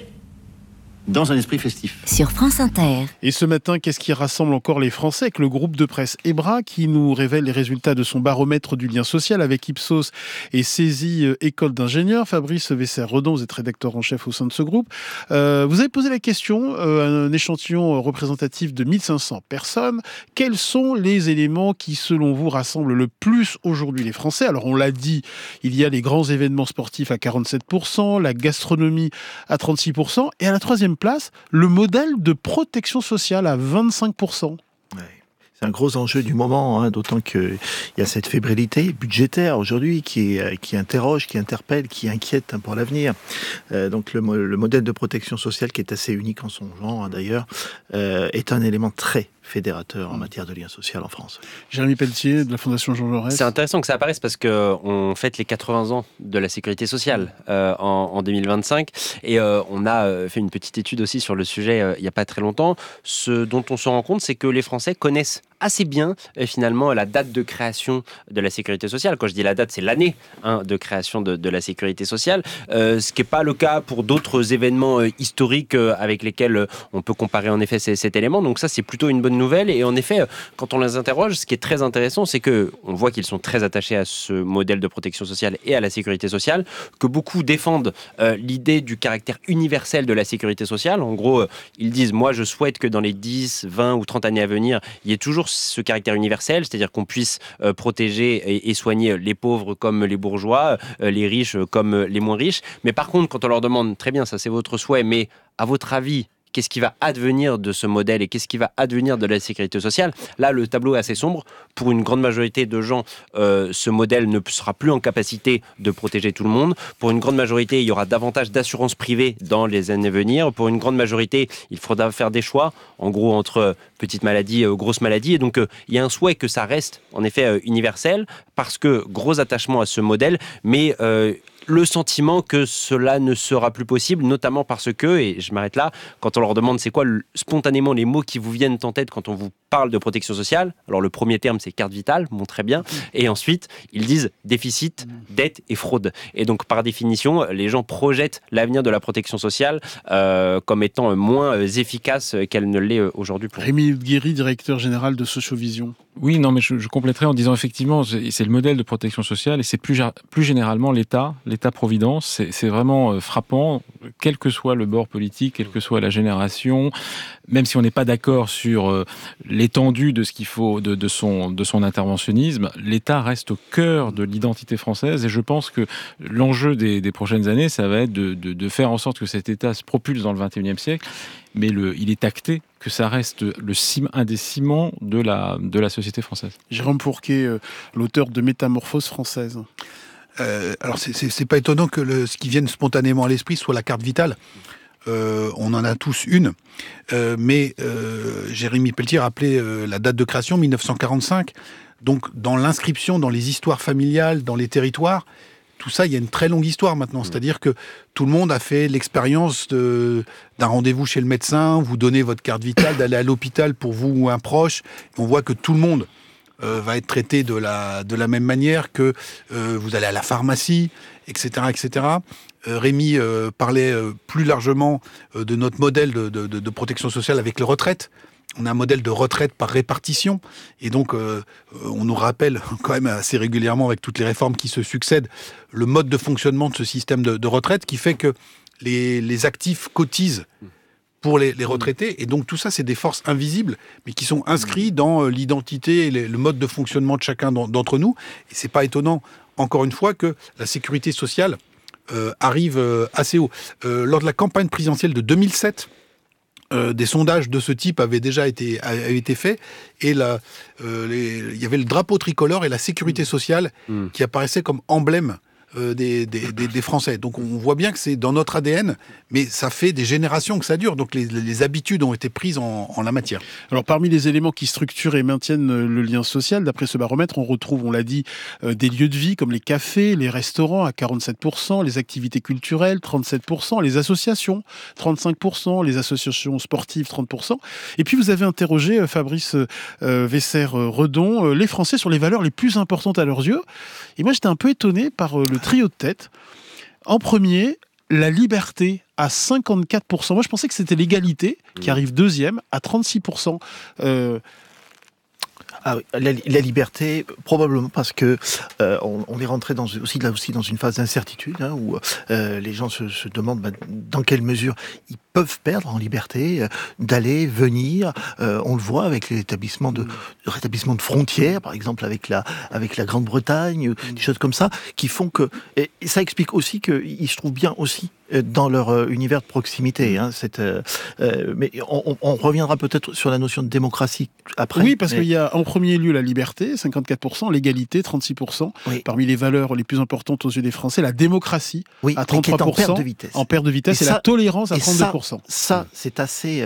dans un esprit festif. Sur France Inter. Et ce matin, qu'est-ce qui rassemble encore les Français avec le groupe de presse EBRA qui nous révèle les résultats de son baromètre du lien social avec Ipsos et Saisie École d'ingénieurs. Fabrice Vesser-Redon, vous êtes rédacteur en chef au sein de ce groupe. Vous avez posé la question à un échantillon représentatif de 1500 personnes. Quels sont les éléments qui, selon vous, rassemblent le plus aujourd'hui les Français? Alors, on l'a dit, il y a les grands événements sportifs à 47%, la gastronomie à 36%, et à la troisième place, le modèle de protection sociale à 25%. C'est un gros enjeu du moment, hein, d'autant qu'il y a cette fébrilité budgétaire aujourd'hui qui interroge, qui interpelle, qui inquiète, hein, pour l'avenir. Donc le modèle de protection sociale, qui est assez unique en son genre, hein, d'ailleurs, est un élément très fédérateur en matière de lien social en France. Jérémy Pelletier de la Fondation Jean Jaurès. C'est intéressant que ça apparaisse parce qu'on fête les 80 ans de la sécurité sociale en 2025 et on a fait une petite étude aussi sur le sujet il n'y a pas très longtemps. Ce dont on se rend compte, c'est que les Français connaissent assez bien finalement la date de création de la sécurité sociale. Quand je dis la date, c'est l'année de création de la sécurité sociale, ce qui n'est pas le cas pour d'autres événements historiques avec lesquels on peut comparer en effet cet élément. Donc ça, c'est plutôt une bonne nouvelle. Et en effet, quand on les interroge, ce qui est très intéressant, c'est qu'on voit qu'ils sont très attachés à ce modèle de protection sociale et à la sécurité sociale, que beaucoup défendent l'idée du caractère universel de la sécurité sociale. En gros, ils disent, moi je souhaite que dans les 10, 20 ou 30 années à venir, il y ait toujours ce caractère universel, c'est-à-dire qu'on puisse protéger et soigner les pauvres comme les bourgeois, les riches comme les moins riches. Mais par contre, quand on leur demande, très bien, ça c'est votre souhait, mais à votre avis, qu'est-ce qui va advenir de ce modèle et qu'est-ce qui va advenir de la sécurité sociale? Là, le tableau est assez sombre. Pour une grande majorité de gens, ce modèle ne sera plus en capacité de protéger tout le monde. Pour une grande majorité, il y aura davantage d'assurances privées dans les années à venir. Pour une grande majorité, il faudra faire des choix, en gros, entre petites maladies et grosses maladies. Et donc, il y a un souhait que ça reste, en effet, universel, parce que gros attachement à ce modèle, mais le sentiment que cela ne sera plus possible, notamment parce que, et je m'arrête là, quand on leur demande c'est quoi spontanément les mots qui vous viennent en tête quand on vous parle de protection sociale, alors le premier terme c'est carte vitale, bon très bien, et ensuite ils disent déficit, dette et fraude. Et donc par définition, les gens projettent l'avenir de la protection sociale comme étant moins efficace qu'elle ne l'est aujourd'hui. Rémi Guéry, directeur général de Sociovision. Oui, non, mais je compléterai en disant effectivement, c'est le modèle de protection sociale et c'est plus généralement l'État-providence. C'est vraiment frappant, quel que soit le bord politique, quelle que soit la génération, même si on n'est pas d'accord sur l'étendue de ce qu'il faut, de son interventionnisme, l'État reste au cœur de l'identité française et je pense que l'enjeu des prochaines années, ça va être de faire en sorte que cet État se propulse dans le XXIe siècle, mais il est acté que ça reste un des ciments de la société française. Jérôme Fourquet, l'auteur de Métamorphose française. Alors c'est pas étonnant que ce qui vienne spontanément à l'esprit soit la carte vitale. On en a tous une, mais Jérémy Pelletier rappelait la date de création, 1945. Donc dans l'inscription, dans les histoires familiales, dans les territoires, tout ça, il y a une très longue histoire maintenant. C'est-à-dire que tout le monde a fait l'expérience d'un rendez-vous chez le médecin, vous donnez votre carte vitale, d'aller à l'hôpital pour vous ou un proche. On voit que tout le monde va être traité de la même manière que vous allez à la pharmacie, etc. etc. Rémi parlait plus largement de notre modèle de protection sociale avec les retraites. On a un modèle de retraite par répartition. Et donc, on nous rappelle quand même assez régulièrement, avec toutes les réformes qui se succèdent, le mode de fonctionnement de ce système de retraite qui fait que les actifs cotisent pour les retraités. Et donc, tout ça, c'est des forces invisibles, mais qui sont inscrits dans l'identité et le mode de fonctionnement de chacun d'entre nous. Et c'est pas étonnant, encore une fois, que la sécurité sociale arrive assez haut. Lors de la campagne présidentielle de 2007, des sondages de ce type avaient déjà été faits, et il y avait le drapeau tricolore et la sécurité sociale qui apparaissaient comme emblème des Français. Donc on voit bien que c'est dans notre ADN, mais ça fait des générations que ça dure. Donc les habitudes ont été prises en la matière. Alors parmi les éléments qui structurent et maintiennent le lien social, d'après ce baromètre, on retrouve, on l'a dit, des lieux de vie comme les cafés, les restaurants à 47%, les activités culturelles 37%, les associations 35%, les associations sportives 30%. Et puis vous avez interrogé Fabrice Weisser-Redon, les Français sur les valeurs les plus importantes à leurs yeux. Et moi j'étais un peu étonné par le trio de tête. En premier, la liberté à 54%. Moi, je pensais que c'était l'égalité qui arrive deuxième à 36%. Ah oui, la liberté, probablement parce que on est rentré aussi dans une phase d'incertitude où les gens se demandent dans quelle mesure ils peuvent perdre en liberté, d'aller, venir. On le voit avec les rétablissement de frontières, par exemple avec la Grande-Bretagne, des choses comme ça, qui font que... Et ça explique aussi qu'ils se trouvent bien aussi dans leur univers de proximité. Mais on reviendra peut-être sur la notion de démocratie après. Oui, parce qu'il y a en premier lieu la liberté, 54%, l'égalité, 36%. Oui. Parmi les valeurs les plus importantes aux yeux des Français, la démocratie, à 33%. En perte de vitesse. Et la tolérance à 32%. Ça, c'est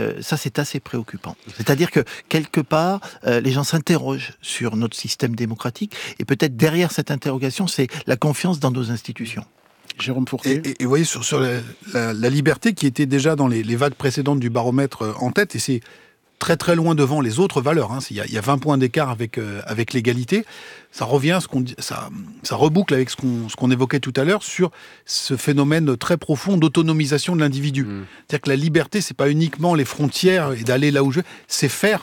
assez préoccupant. C'est-à-dire que, quelque part, les gens s'interrogent sur notre système démocratique, et peut-être derrière cette interrogation, c'est la confiance dans nos institutions. Jérôme Fourquet. Et vous voyez, sur la liberté qui était déjà dans les vagues précédentes du baromètre en tête, et c'est très très loin devant les autres valeurs. Il y a 20 points d'écart avec l'égalité. Ça revient, ça reboucle avec ce qu'on évoquait tout à l'heure sur ce phénomène très profond d'autonomisation de l'individu. C'est-à-dire que la liberté, c'est pas uniquement les frontières et d'aller là où je veux, c'est faire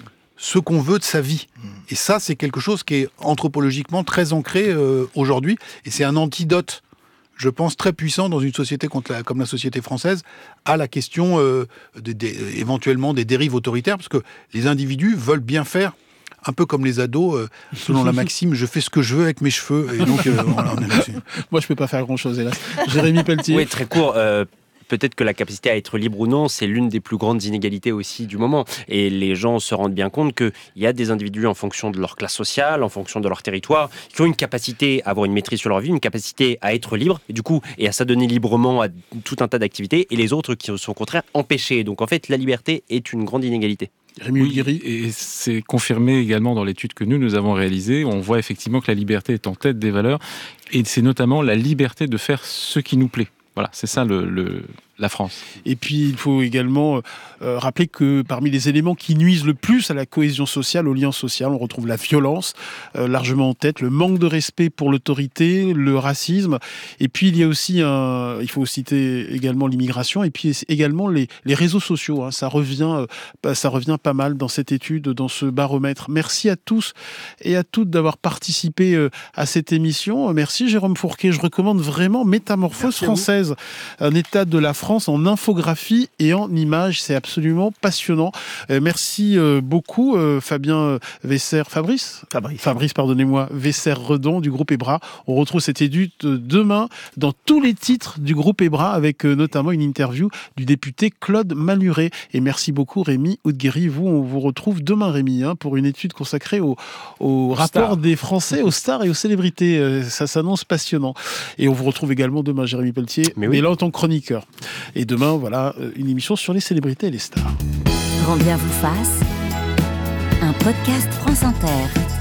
ce qu'on veut de sa vie. Et ça, c'est quelque chose qui est anthropologiquement très ancré aujourd'hui, et c'est un antidote, je pense, très puissant dans une société comme la société française, à la question éventuellement des dérives autoritaires, parce que les individus veulent bien faire, un peu comme les ados, selon la maxime « je fais ce que je veux avec mes cheveux ». Et donc, voilà, on est là-dessus. Moi, je peux pas faire grand-chose, hélas. Jérémy Pelletier. Oui, très court. Peut-être que la capacité à être libre ou non, c'est l'une des plus grandes inégalités aussi du moment. Et les gens se rendent bien compte qu'il y a des individus en fonction de leur classe sociale, en fonction de leur territoire, qui ont une capacité à avoir une maîtrise sur leur vie, une capacité à être libre, et à s'adonner librement à tout un tas d'activités, et les autres qui sont au contraire empêchés. Donc en fait, la liberté est une grande inégalité. Oui, et c'est confirmé également dans l'étude que nous avons réalisée. On voit effectivement que la liberté est en tête des valeurs, et c'est notamment la liberté de faire ce qui nous plaît. Voilà, c'est ça la France. Et puis, il faut également rappeler que parmi les éléments qui nuisent le plus à la cohésion sociale, au lien social, on retrouve la violence, largement en tête, le manque de respect pour l'autorité, le racisme. Et puis, il y a aussi, il faut citer également l'immigration, et puis également les réseaux sociaux. Ça revient pas mal dans cette étude, dans ce baromètre. Merci à tous et à toutes d'avoir participé à cette émission. Merci Jérôme Fourquet. Je recommande vraiment Métamorphose française, un état de la France en infographie et en images. C'est absolument passionnant. Merci beaucoup Fabrice, Weisser-Redon du groupe EBRA. On retrouve cette étude demain dans tous les titres du groupe EBRA, avec notamment une interview du député Claude Malhuret. Et merci beaucoup Rémi Oudguéry. On vous retrouve demain Rémi, pour une étude consacrée au rapport des Français aux stars et aux célébrités. Ça s'annonce passionnant. Et on vous retrouve également demain Jérémy Pelletier, mais là en tant que chroniqueur. Et demain, voilà, une émission sur les célébrités et les stars. Grand bien vous fasse, un podcast France Inter.